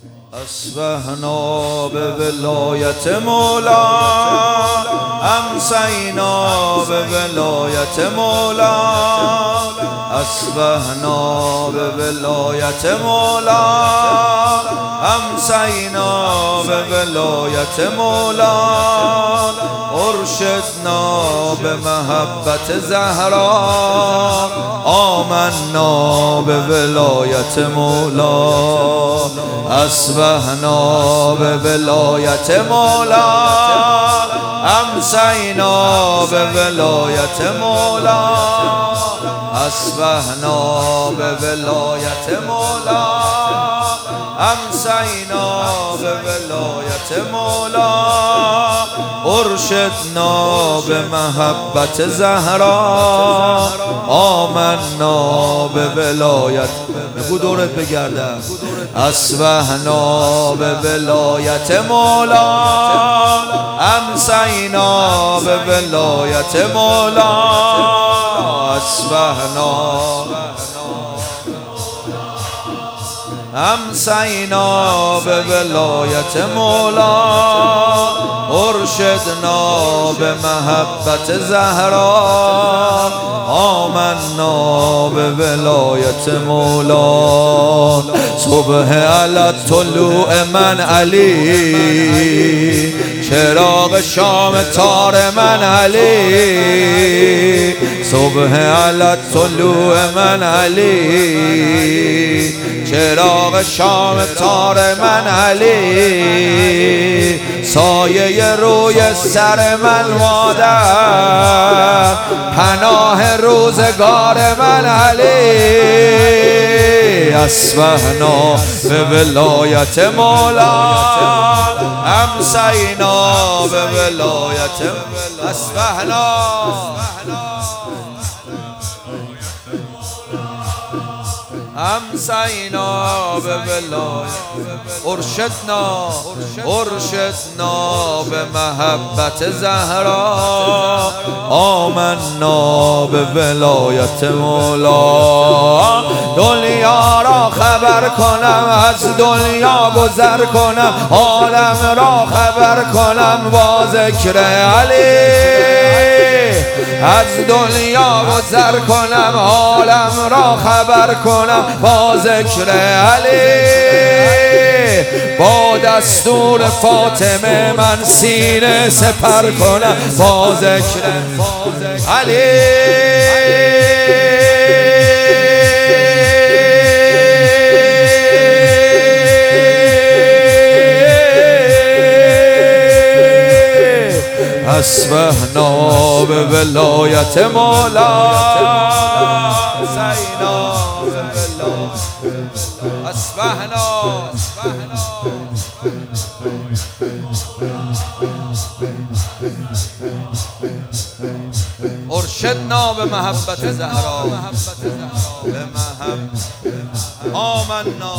اصبحنا به ولایت مولا، امسینا به ولایت مولا، اصبحنا به ولایت مولا، امسینا به ولایت مولا، ارشدنا به محبت زهرا، آمنا به ولایت مولا، اصبحنا به ولایت مولا، امسینا به ولایت مولا، اصبحنا به ولایت مولا، امسینا به ولایت مولا، ارشدنا به محبت زهرا، آمنا به ولایت. بگو دورت بگردم. اصبحنا به ولایت مولا، امسینا به ولایت مولا، اصبحنا امسینا به ولایت مولا، ارشدنا به محبت زهرا، آمنا به ولایت مولا. صبح علی طلوع من علی، چراغ شام تار من علی، صبح علی طلوع من علی، چراغ شام تار من علی، سایه روی سر من مادر، پناه روزگار من علی، اصبحنا به ولایت مولا، امسینا به ولایت، اصبحنا امسینا به ولایت، ارشدنا به محبت زهرا، آمنا به ولایت مولا. دنیا را خبر کنم، از دنیا گذر کنم، عالم را خبر کنم با ذکر علی، از دنیا گذر کنم، عالم را خبر کنم با ذکر علی، با دستور فاطمه من سینه سپر کنم با ذکر علی. اصبحنا به ولایت مولا، امسینا به ولایت، اصبحنا ارشدنا به محبت زهرا، به محبت آمنا.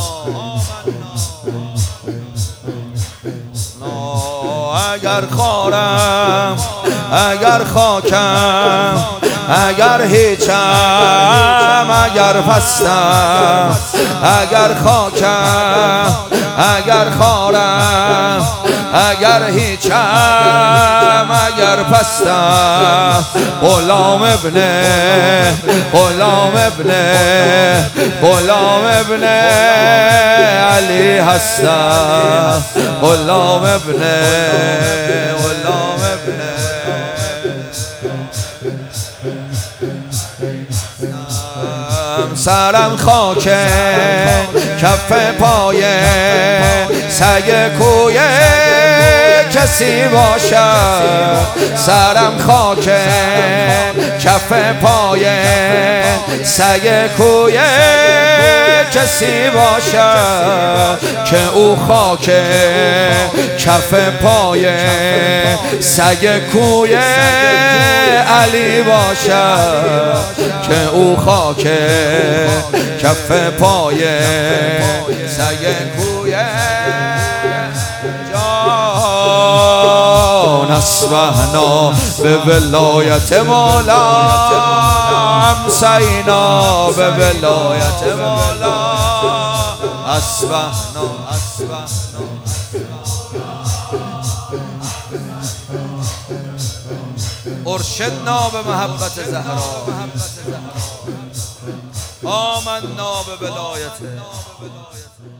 اگر خارم، اگر خاکم، اگر هیچم، اگر پستم، اگر خاکم، اگر خارم، اگر هیچم، اگر پستم، غلام ابن علی هستم، غلام ابن سرم خاکه کف پای سگ کوی کسی باشد، سرم خاکه کف پای سگ کوی کسی باشد، که او خاک کف پای سگ کوی علی باشد، که او خاک کف پای سگ کوی جان. اصبحنا به ولایت مولا، امسینا به ولایت مولا، اصبحنا ارشدنا به محبت زهرا آمنا به ولایته